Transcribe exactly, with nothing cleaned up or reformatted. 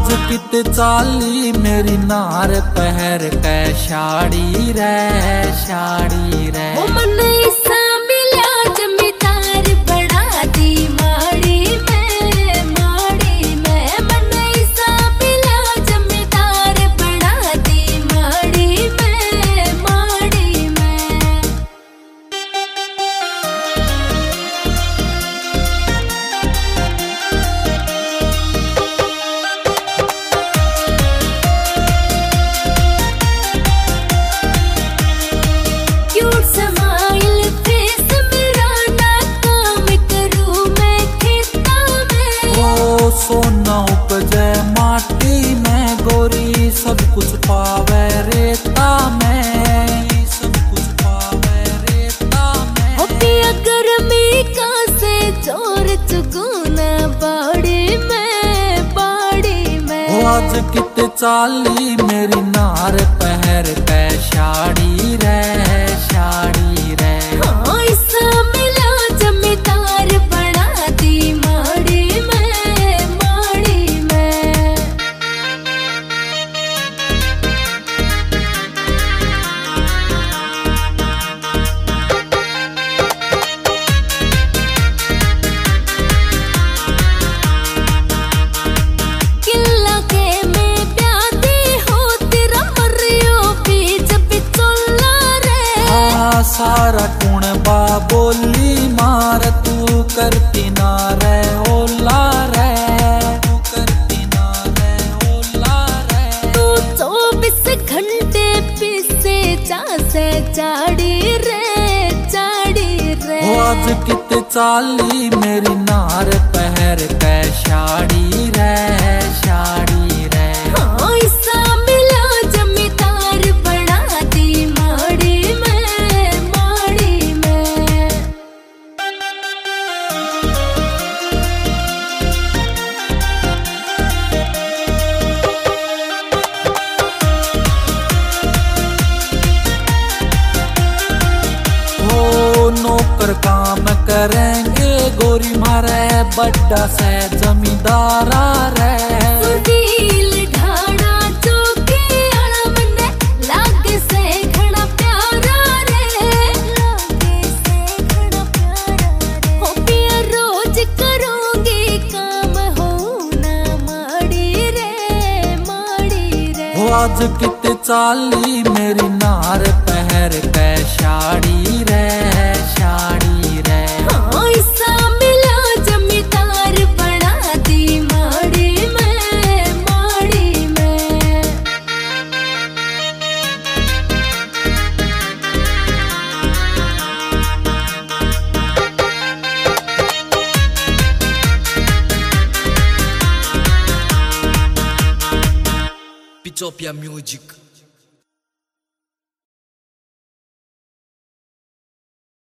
आज कित चाली मेरी नार पहर कै शाड़ी रे शाड़ी रे। ओ मन ऐसा मिला जमींदार बड़ा दी माड़ी में माड़ी में। मन ऐसा मिला जमींदार बड़ा दी माड़ी में माड़ी में। क्यूट स्माइल फेस मेरा ना काम करूं मैं खेता में। ओ सोना उपजे माटी में गोरी सब कुछ पावे रेता में सब कुछ पावे रेता में। ओ पिया गर्मी का से जोर चुगुना बाड़ी में बाड़ी में। ओ आज कित चाली मेरी नार पहर कै शाड़ी रे शाड़ी रे। हाँ ऐसा मिला जमींदार बड़ा दी माड़ी में माड़ी में। किला के में प्यादी हो तेरा मरियो बीच बिचोला रे। हाँ सारा कुण बा बोली मार तू करती ना रे ओला रे तू करती ना रे ओला रे। तू चौबीस घंटे पीछे जा से चाड़ी रे चाड़ी रे। ओ आज कित चाली मेरी नार पहर कै शाड़ी रे शाड़ी रे। हाँ ऐसा मिला जमींदार बड़ा दी माड़ी में माड़ी में। ओ नौकर काम करेंगे गोरी मारे बड्डा से जमींदारा रे। सुनील ढाणा चौकी आला मन्ने लागे से घना प्यारा रे लागे से घना प्यारा रे। हो पिया रोज करूंगी काम हो ना माड़ी रे माड़ी रे। ओ आज कित चाली मेरी नार पहर कै शाड़ी रे शाड़ी रे। हाँ ऐसा मिला जमींदार बड़ा दी माड़ी में माड़ी में। Pitopia Music.